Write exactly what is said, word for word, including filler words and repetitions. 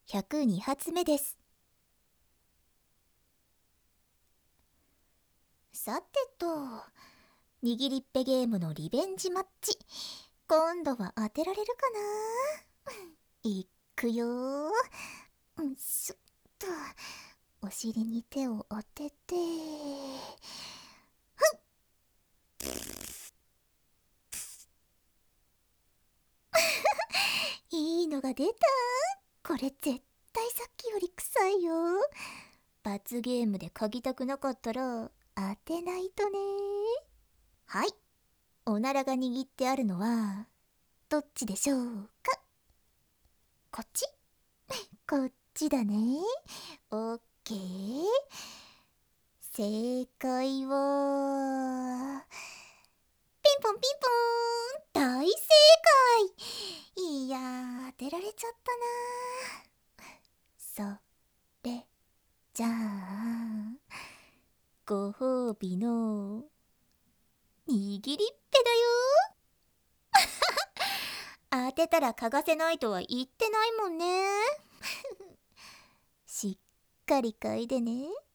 ひゃくに発目です。さてと、握りっぺゲームのリベンジマッチ、今度は当てられるかな。いくよー。うんしょっと、お尻に手を当てて、いいのが出た。これ絶対さっきより臭いよ。罰ゲームで嗅ぎたくなかったら当てないとね。はい、おならが握ってあるのはどっちでしょうか。こっちこっちだね。オッケー。正解はピンポンピンポーン、大正解。いやー、当てられちゃったな。それじゃあご褒美の握りっぺだよ。当てたら嗅がせないとは言ってないもんね。しっかり嗅いでね。